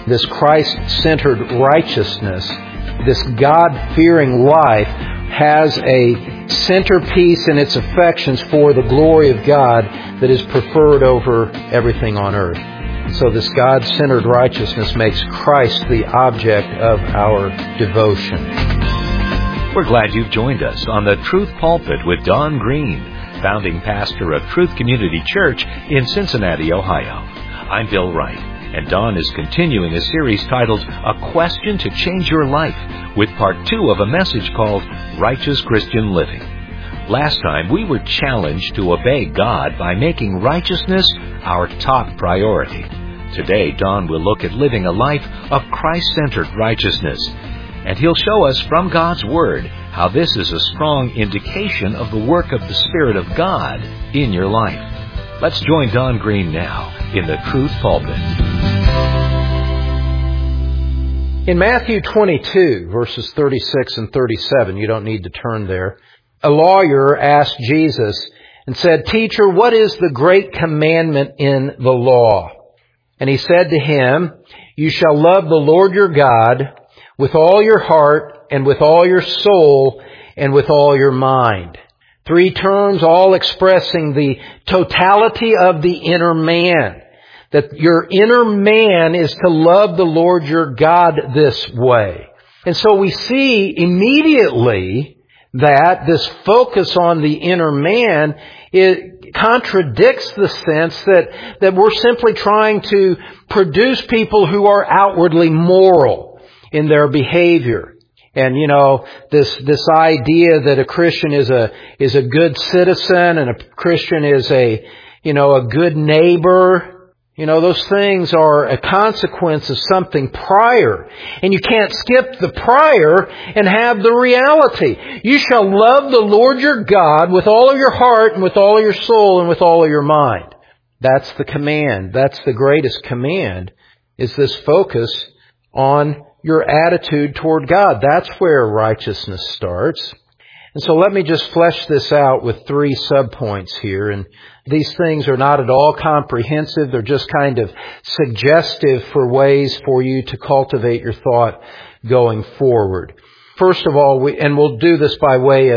This Christ-centered righteousness, this God-fearing life, has a centerpiece in its affections for the glory of God that is preferred over everything on earth. So this God-centered righteousness makes Christ the object of our devotion. We're glad you've joined us on the Truth Pulpit with Don Green, founding pastor of Truth Community Church in Cincinnati, Ohio. I'm Bill Wright, and Don is continuing a series titled A Question to Change Your Life, with part 2 of a message called Righteous Christian Living. Last time, we were challenged to obey God by making righteousness our top priority. Today, Don will look at living a life of Christ-centered righteousness, and he'll show us from God's Word how this is a strong indication of the work of the Spirit of God in your life. Let's join Don Green now in the Truth Pulpit. In Matthew 22, verses 36 and 37, you don't need to turn there, a lawyer asked Jesus and said, "Teacher, what is the great commandment in the law?" And he said to him, "You shall love the Lord your God with all your heart and with all your soul and with all your mind." 3 terms all expressing the totality of the inner man. That your inner man is to love the Lord your God this way. And so we see immediately that this focus on the inner man, it contradicts the sense that we're simply trying to produce people who are outwardly moral in their behavior. And this idea that a Christian is a good citizen and a Christian is a good neighbor, those things are a consequence of something prior. And you can't skip the prior and have the reality. You shall love the Lord your God with all of your heart and with all of your soul and with all of your mind. That's the command. That's the greatest command, is this focus on your attitude toward God. That's where righteousness starts. And so let me just flesh this out with 3 subpoints here. And these things are not at all comprehensive. They're just kind of suggestive for ways for you to cultivate your thought going forward. First of all, we'll do this by way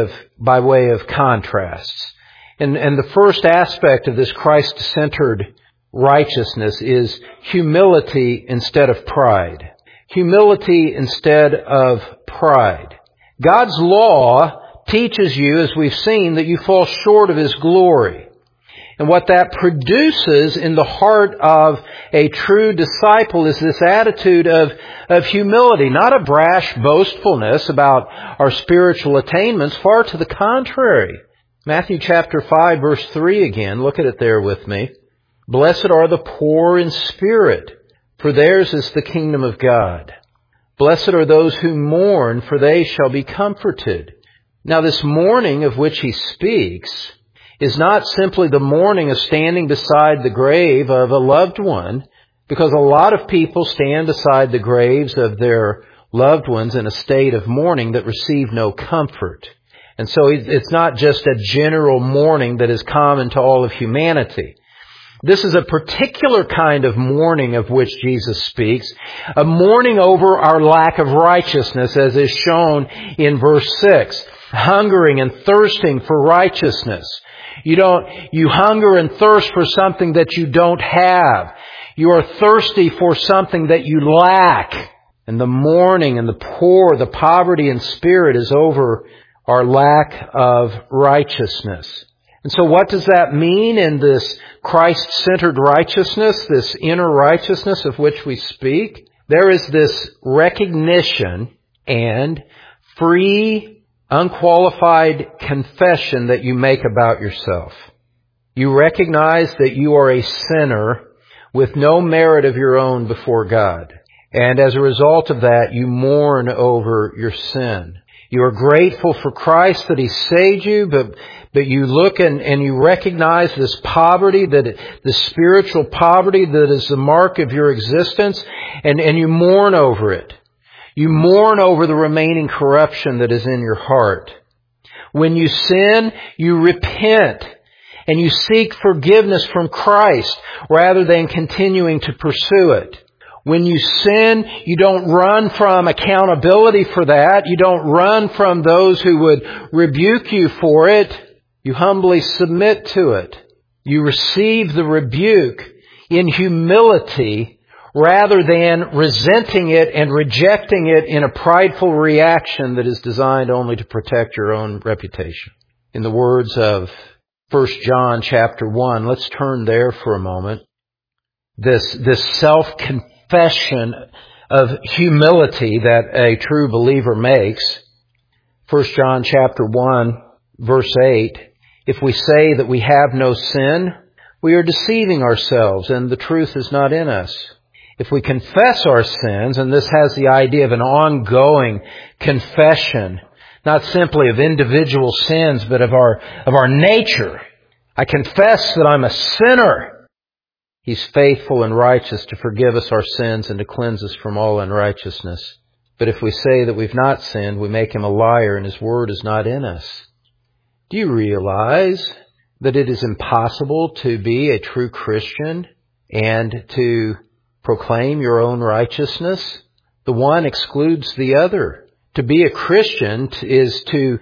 of contrasts. And the first aspect of this Christ-centered righteousness is humility instead of pride. Humility instead of pride. God's law teaches you, as we've seen, that you fall short of His glory. And what that produces in the heart of a true disciple is this attitude of humility, not a brash boastfulness about our spiritual attainments, far to the contrary. Matthew chapter 5, verse 3 again, look at it there with me. "Blessed are the poor in spirit, for theirs is the kingdom of God. Blessed are those who mourn, for they shall be comforted." Now this mourning of which he speaks is not simply the mourning of standing beside the grave of a loved one, because a lot of people stand beside the graves of their loved ones in a state of mourning that receive no comfort. And so it's not just a general mourning that is common to all of humanity. This is a particular kind of mourning of which Jesus speaks, a mourning over our lack of righteousness, as is shown in verse 6. Hungering and thirsting for righteousness. You hunger and thirst for something that you don't have. You are thirsty for something that you lack. And the mourning and the poor, the poverty in spirit is over our lack of righteousness. And so what does that mean in this Christ-centered righteousness, this inner righteousness of which we speak? There is this recognition and free, unqualified confession that you make about yourself. You recognize that you are a sinner with no merit of your own before God. And as a result of that, you mourn over your sin. You are grateful for Christ that He saved you, but you look and you recognize this poverty, the spiritual poverty that is the mark of your existence, and you mourn over it. You mourn over the remaining corruption that is in your heart. When you sin, you repent and you seek forgiveness from Christ rather than continuing to pursue it. When you sin, you don't run from accountability for that. You don't run from those who would rebuke you for it. You humbly submit to it. You receive the rebuke in humility rather than resenting it and rejecting it in a prideful reaction that is designed only to protect your own reputation. In the words of 1 John chapter 1, let's turn there for a moment. This self-confession of humility that a true believer makes. 1 John chapter 1, verse 8, if we say that we have no sin, we are deceiving ourselves and the truth is not in us. If we confess our sins, and this has the idea of an ongoing confession, not simply of individual sins, but of our nature. I confess that I'm a sinner. He's faithful and righteous to forgive us our sins and to cleanse us from all unrighteousness. But if we say that we've not sinned, we make Him a liar and His word is not in us. Do you realize that it is impossible to be a true Christian and to proclaim your own righteousness? The one excludes the other. To be a Christian is to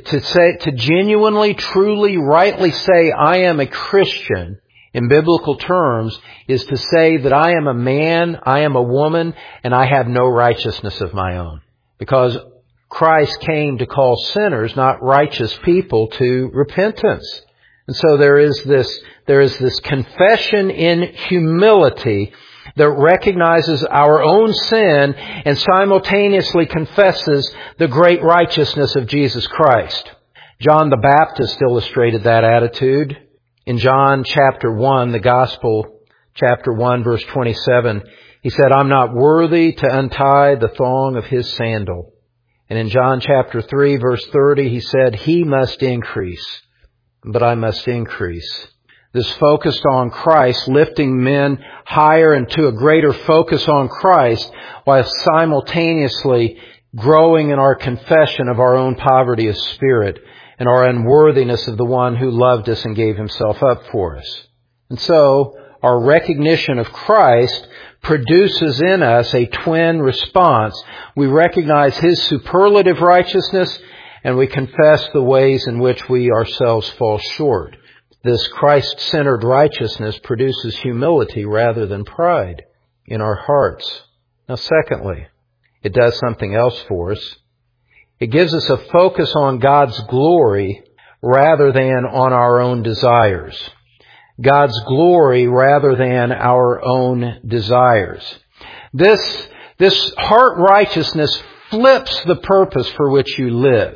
genuinely, truly, rightly say, I am a Christian, in biblical terms, is to say that I am a man, I am a woman, and I have no righteousness of my own. Because Christ came to call sinners, not righteous people, to repentance. And so there is this confession in humility that recognizes our own sin and simultaneously confesses the great righteousness of Jesus Christ. John the Baptist illustrated that attitude. In John chapter 1, the Gospel, chapter 1, verse 27, he said, I'm not worthy to untie the thong of His sandal. And in John chapter 3, verse 30, he said, He must increase, but I must increase. This focus on Christ, lifting men higher and to a greater focus on Christ, while simultaneously growing in our confession of our own poverty of spirit and our unworthiness of the one who loved us and gave Himself up for us. And so, our recognition of Christ produces in us a twin response. We recognize His superlative righteousness and we confess the ways in which we ourselves fall short. This Christ-centered righteousness produces humility rather than pride in our hearts. Now, secondly, it does something else for us. It gives us a focus on God's glory rather than on our own desires. God's glory rather than our own desires. This heart righteousness flips the purpose for which you live.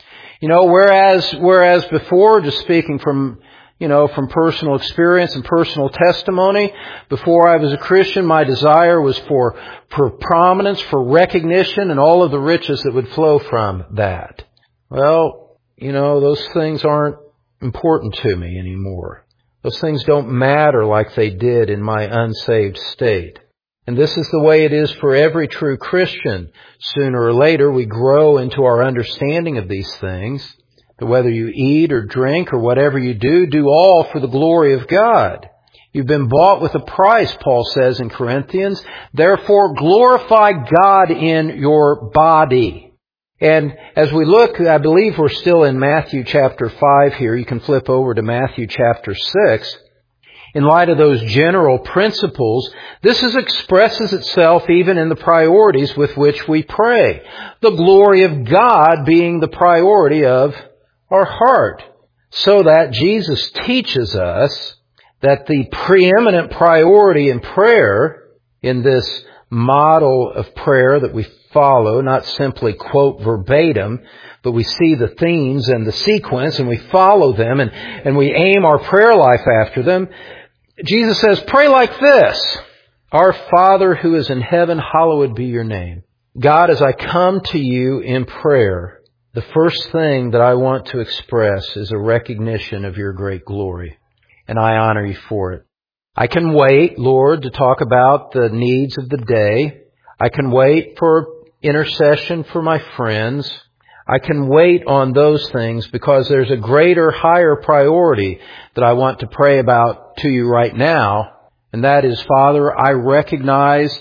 Whereas before, just speaking from personal experience and personal testimony, before I was a Christian, my desire was for prominence, for recognition, and all of the riches that would flow from that. Well, those things aren't important to me anymore. Those things don't matter like they did in my unsaved state. And this is the way it is for every true Christian. Sooner or later, we grow into our understanding of these things. That whether you eat or drink or whatever you do all for the glory of God. You've been bought with a price, Paul says in Corinthians. Therefore, glorify God in your body. And as we look, I believe we're still in Matthew chapter 5 here. You can flip over to Matthew chapter 6. In light of those general principles, this expresses itself even in the priorities with which we pray. The glory of God being the priority of our heart. So that Jesus teaches us that the preeminent priority in prayer, in this model of prayer that we follow, not simply quote verbatim, but we see the themes and the sequence and we follow them and we aim our prayer life after them. Jesus says, pray like this. Our Father who is in heaven, hallowed be your name. God, as I come to you in prayer, the first thing that I want to express is a recognition of your great glory. And I honor you for it. I can wait, Lord, to talk about the needs of the day. I can wait for intercession for my friends. I can wait on those things because there's a greater, higher priority that I want to pray about to you right now. And that is, Father, I recognize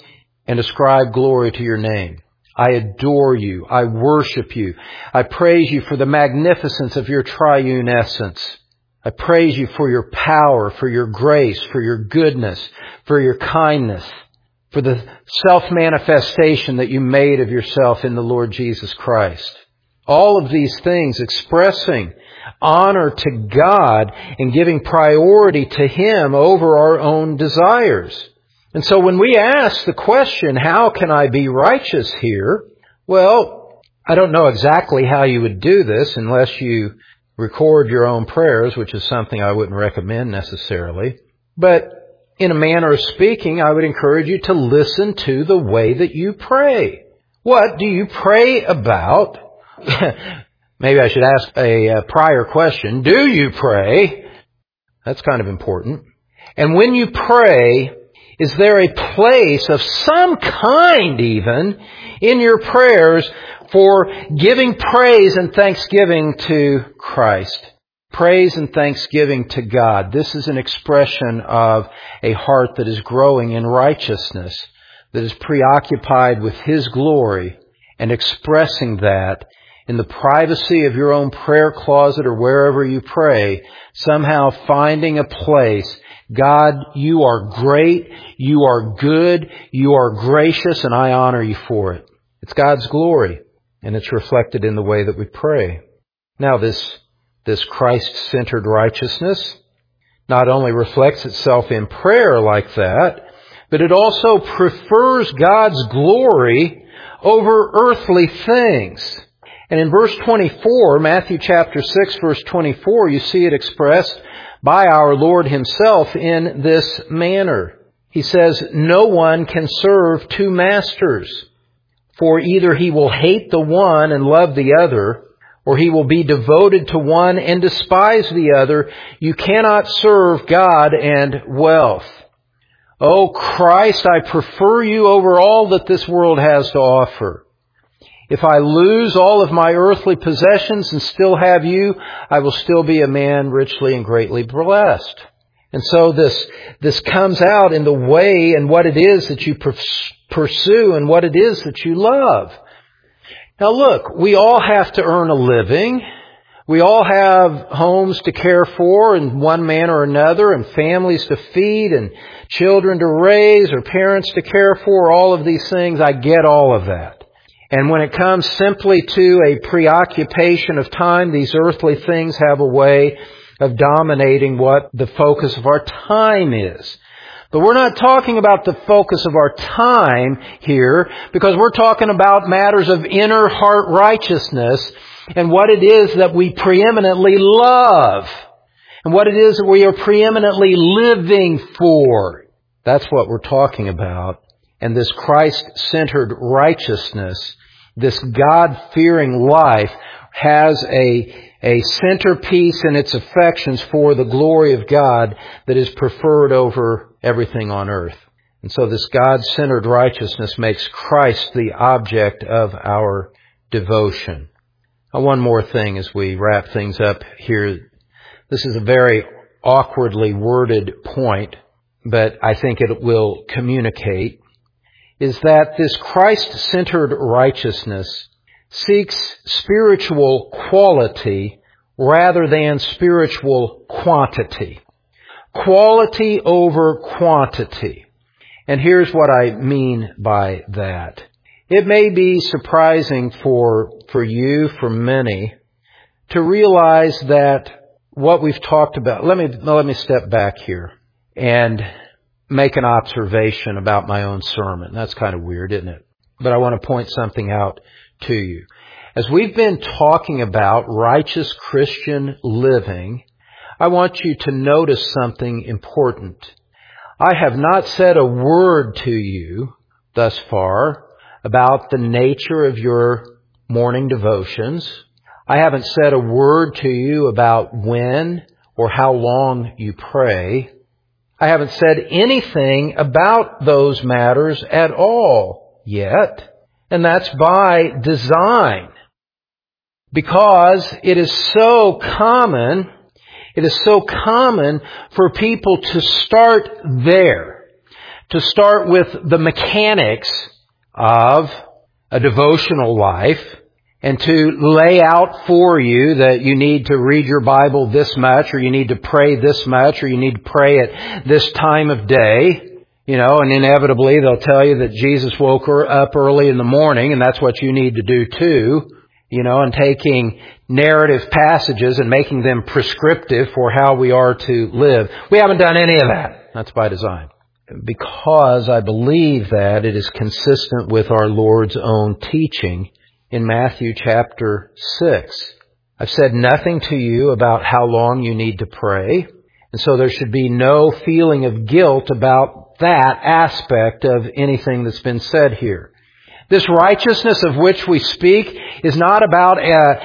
and ascribe glory to your name. I adore you. I worship you. I praise you for the magnificence of your triune essence. I praise you for your power, for your grace, for your goodness, for your kindness, for the self-manifestation that you made of yourself in the Lord Jesus Christ. All of these things expressing honor to God and giving priority to Him over our own desires. And so when we ask the question, how can I be righteous here? Well, I don't know exactly how you would do this unless you record your own prayers, which is something I wouldn't recommend necessarily. But in a manner of speaking, I would encourage you to listen to the way that you pray. What do you pray about? Maybe I should ask a prior question. Do you pray? That's kind of important. And when you pray, is there a place of some kind even in your prayers for giving praise and thanksgiving to Christ? Praise and thanksgiving to God. This is an expression of a heart that is growing in righteousness, that is preoccupied with His glory, and expressing that in the privacy of your own prayer closet or wherever you pray, somehow finding a place. God, you are great, you are good, you are gracious, and I honor you for it. It's God's glory, and it's reflected in the way that we pray. Now, this Christ-centered righteousness not only reflects itself in prayer like that, but it also prefers God's glory over earthly things. And in verse 24, Matthew chapter 6, verse 24, you see it expressed by our Lord Himself in this manner. He says, "No one can serve two masters, for either he will hate the one and love the other, or he will be devoted to one and despise the other. You cannot serve God and wealth." Oh Christ, I prefer you over all that this world has to offer. If I lose all of my earthly possessions and still have you, I will still be a man richly and greatly blessed. And so this comes out in the way and what it is that you pursue and what it is that you love. Now look, we all have to earn a living. We all have homes to care for in one manner or another, and families to feed, and children to raise, or parents to care for, all of these things. I get all of that. And when it comes simply to a preoccupation of time, these earthly things have a way of dominating what the focus of our time is. But we're not talking about the focus of our time here, because we're talking about matters of inner heart righteousness and what it is that we preeminently love and what it is that we are preeminently living for. That's what we're talking about. And this Christ-centered righteousness, this God-fearing life, has a centerpiece in its affections for the glory of God that is preferred over everything on earth. And so this God-centered righteousness makes Christ the object of our devotion. Now, one more thing as we wrap things up here. This is a very awkwardly worded point, but I think it will communicate, is that this Christ-centered righteousness seeks spiritual quality rather than spiritual quantity. Quality over quantity. And here's what I mean by that. It may be surprising for you, for many, to realize that what we've talked about. Let me step back here and make an observation about my own sermon. That's kind of weird, isn't it? But I want to point something out to you. As we've been talking about righteous Christian living, I want you to notice something important. I have not said a word to you thus far about the nature of your morning devotions. I haven't said a word to you about when or how long you pray. I haven't said anything about those matters at all yet. And that's by design. Because it is so common for people to start there. to start with the mechanics of a devotional life and to lay out for you that you need to read your Bible this much, or you need to pray this much, or you need to pray at this time of day. And inevitably they'll tell you that Jesus woke her up early in the morning, and that's what you need to do too. And taking narrative passages and making them prescriptive for how we are to live. We haven't done any of that. That's by design. Because I believe that it is consistent with our Lord's own teaching in Matthew chapter 6. I've said nothing to you about how long you need to pray, and so there should be no feeling of guilt about that aspect of anything that's been said here. This righteousness of which we speak is not about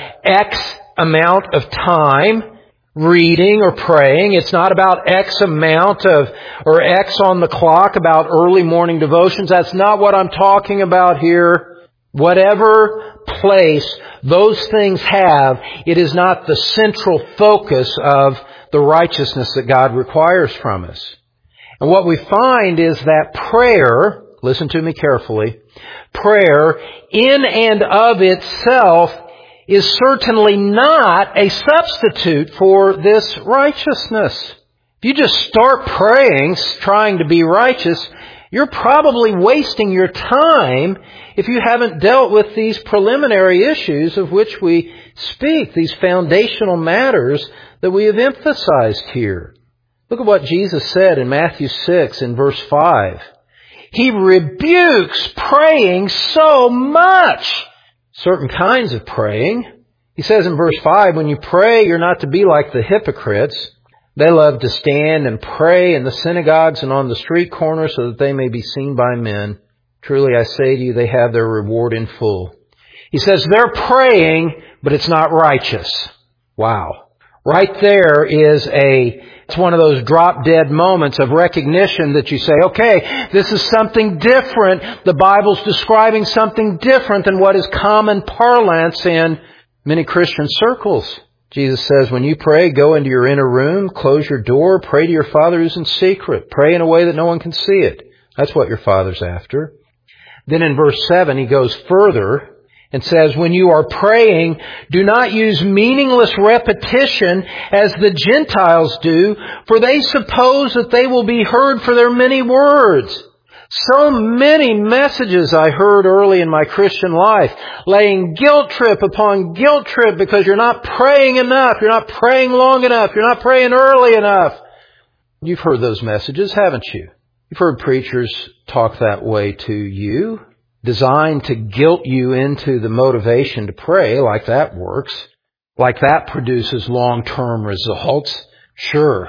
X amount of time reading or praying. It's not about X amount or X on the clock about early morning devotions. That's not what I'm talking about here. Whatever place those things have, it is not the central focus of the righteousness that God requires from us. And what we find is that prayer, listen to me carefully, prayer in and of itself is certainly not a substitute for this righteousness. If you just start praying, trying to be righteous, you're probably wasting your time if you haven't dealt with these preliminary issues of which we speak, these foundational matters that we have emphasized here. Look at what Jesus said in Matthew 6 in verse 5. He rebukes praying so much. Certain kinds of praying. He says in verse 5, when you pray, you're not to be like the hypocrites. They love to stand and pray in the synagogues and on the street corners so that they may be seen by men. Truly I say to you, they have their reward in full. He says they're praying, but it's not righteous. Wow. Right there is it's one of those drop-dead moments of recognition that you say, okay, this is something different. The Bible's describing something different than what is common parlance in many Christian circles. Jesus says, when you pray, go into your inner room, close your door, pray to your Father who's in secret. Pray in a way that no one can see it. That's what your Father's after. Then in verse 7, he goes further and says, when you are praying, do not use meaningless repetition as the Gentiles do, for they suppose that they will be heard for their many words. So many messages I heard early in my Christian life, laying guilt trip upon guilt trip because you're not praying enough, you're not praying long enough, you're not praying early enough. You've heard those messages, haven't you? You've heard preachers talk that way to you, designed to guilt you into the motivation to pray, like that works, like that produces long-term results. Sure.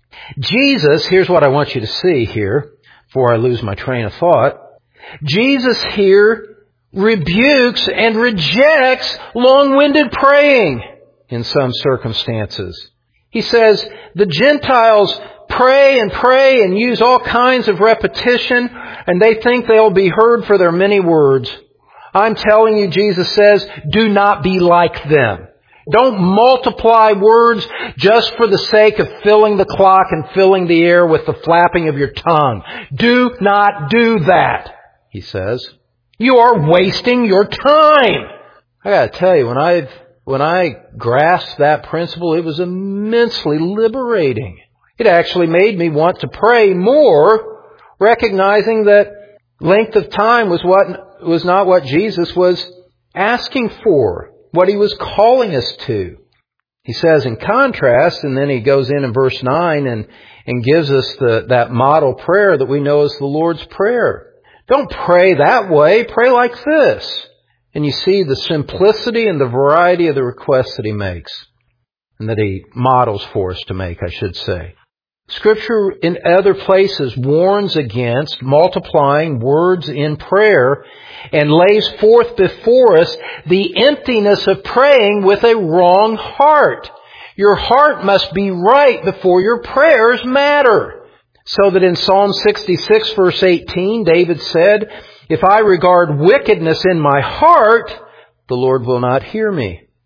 Jesus, here's what I want you to see here, before I lose my train of thought. Jesus here rebukes and rejects long-winded praying in some circumstances. He says the Gentiles pray and use all kinds of repetition, and they think they'll be heard for their many words. I'm telling you, Jesus says, do not be like them. Don't multiply words just for the sake of filling the clock and filling the air with the flapping of your tongue. Do not do that, he says. You are wasting your time. I gotta tell you, when I grasped that principle, it was immensely liberating. It actually made me want to pray more, recognizing that length of time was not what Jesus was asking for, what he was calling us to. He says in contrast, and then he goes in verse 9 and gives us that model prayer that we know as the Lord's Prayer. Don't pray that way, pray like this. And you see the simplicity and the variety of the requests that he makes, and that he models for us to make, I should say. Scripture in other places warns against multiplying words in prayer and lays forth before us the emptiness of praying with a wrong heart. Your heart must be right before your prayers matter. So that in Psalm 66 verse 18, David said, if I regard wickedness in my heart, the Lord will not hear me.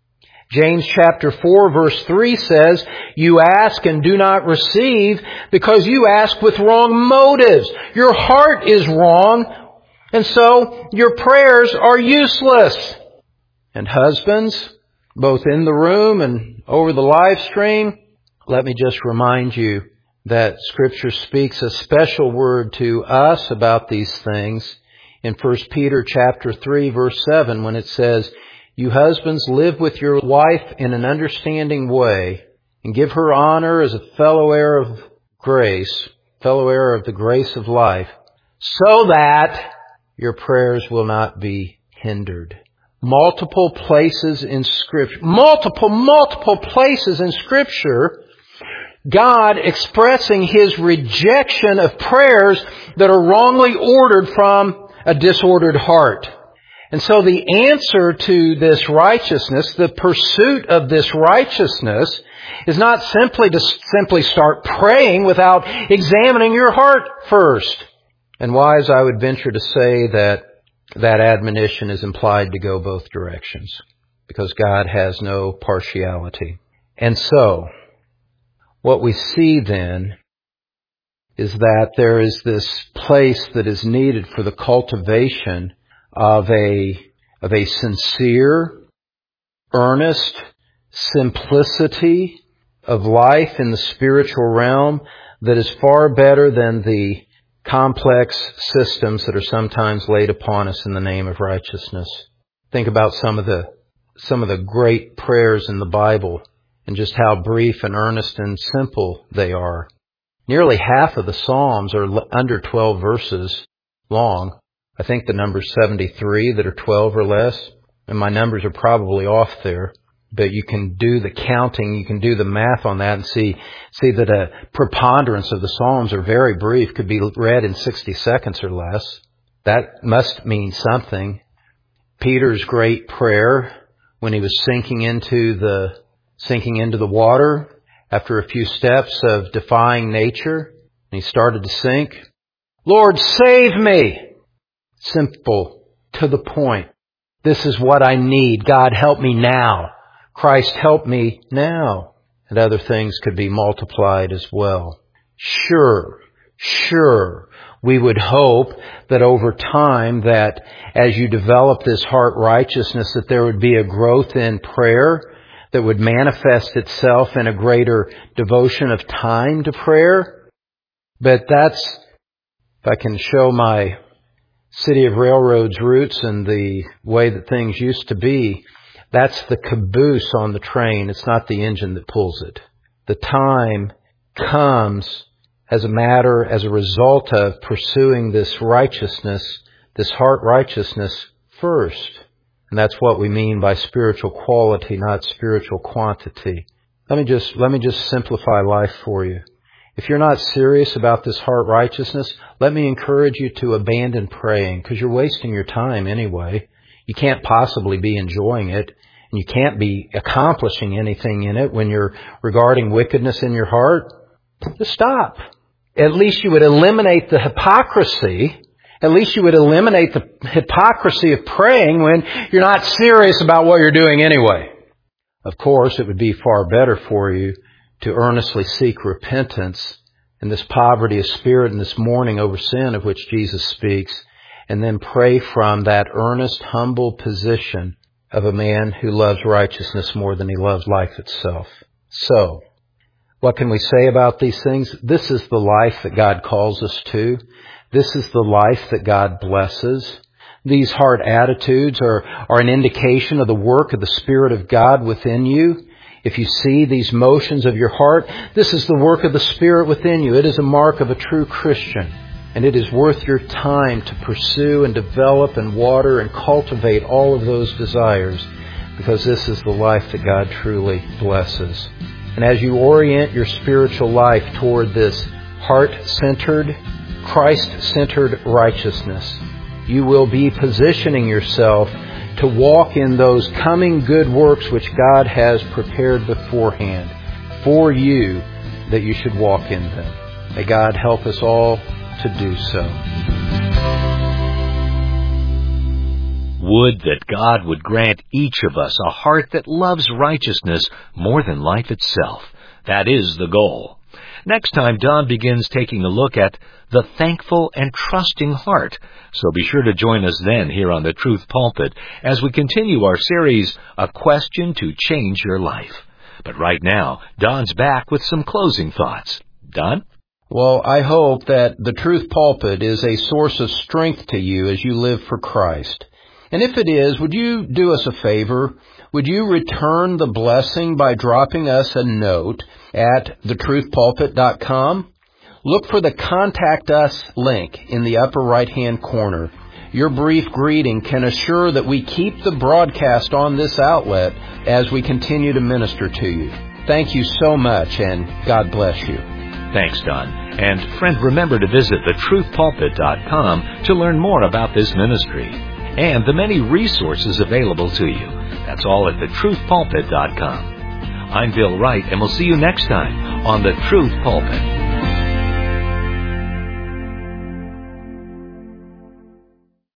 James chapter 4 verse 3 says, "You ask and do not receive because you ask with wrong motives." Your heart is wrong, and so your prayers are useless. And husbands, both in the room and over the live stream, let me just remind you that Scripture speaks a special word to us about these things in 1 Peter chapter 3 verse 7 when it says, "You husbands, live with your wife in an understanding way and give her honor as a fellow heir of grace, fellow heir of the grace of life, so that your prayers will not be hindered." Multiple places in Scripture, multiple places in Scripture, God expressing His rejection of prayers that are wrongly ordered from a disordered heart. And so the answer to this righteousness, the pursuit of this righteousness, is not simply to start praying without examining your heart first. And wise, I would venture to say that admonition is implied to go both directions, because God has no partiality. And so, what we see then is that there is this place that is needed for the cultivation of a sincere, earnest simplicity of life in the spiritual realm that is far better than the complex systems that are sometimes laid upon us in the name of righteousness. Think about some of the great prayers in the Bible and just how brief and earnest and simple they are. Nearly half of the Psalms are under 12 verses long. I think the number's 73 that are 12 or less, and my numbers are probably off there. But you can do the counting, you can do the math on that and see that a preponderance of the Psalms are very brief, could be read in 60 seconds or less. That must mean something. Peter's great prayer when he was sinking into the water after a few steps of defying nature, and he started to sink. "Lord, save me!" Simple, to the point. This is what I need. God, help me now. Christ, help me now. And other things could be multiplied as well. Sure, we would hope that over time that as you develop this heart righteousness, that there would be a growth in prayer that would manifest itself in a greater devotion of time to prayer. But that's, if I can show my City of Railroads roots and the way that things used to be, that's the caboose on the train. It's not the engine that pulls it. The time comes as a result of pursuing this righteousness, this heart righteousness first. And that's what we mean by spiritual quality, not spiritual quantity. Let me just simplify life for you. If you're not serious about this heart righteousness, let me encourage you to abandon praying, because you're wasting your time anyway. You can't possibly be enjoying it, and you can't be accomplishing anything in it when you're regarding wickedness in your heart. Just stop. At least you would eliminate the hypocrisy. At least you would eliminate the hypocrisy of praying when you're not serious about what you're doing anyway. Of course, it would be far better for you to earnestly seek repentance and this poverty of spirit and this mourning over sin of which Jesus speaks, and then pray from that earnest, humble position of a man who loves righteousness more than he loves life itself. So, what can we say about these things? This is the life that God calls us to. This is the life that God blesses. These heart attitudes are an indication of the work of the Spirit of God within you. If you see these motions of your heart, this is the work of the Spirit within you. It is a mark of a true Christian. And it is worth your time to pursue and develop and water and cultivate all of those desires, because this is the life that God truly blesses. And as you orient your spiritual life toward this heart-centered, Christ-centered righteousness, you will be positioning yourself to walk in those coming good works which God has prepared beforehand for you, that you should walk in them. May God help us all to do so. Would that God would grant each of us a heart that loves righteousness more than life itself. That is the goal. Next time, Don begins taking a look at the thankful and trusting heart. So be sure to join us then here on the Truth Pulpit as we continue our series, A Question to Change Your Life. But right now, Don's back with some closing thoughts. Don? Well, I hope that the Truth Pulpit is a source of strength to you as you live for Christ. And if it is, would you do us a favor? Would you return the blessing by dropping us a note at thetruthpulpit.com? Look for the Contact Us link in the upper right-hand corner. Your brief greeting can assure that we keep the broadcast on this outlet as we continue to minister to you. Thank you so much, and God bless you. Thanks, Don. And friend, remember to visit thetruthpulpit.com to learn more about this ministry and the many resources available to you. That's all at thetruthpulpit.com. I'm Bill Wright, and we'll see you next time on The Truth Pulpit.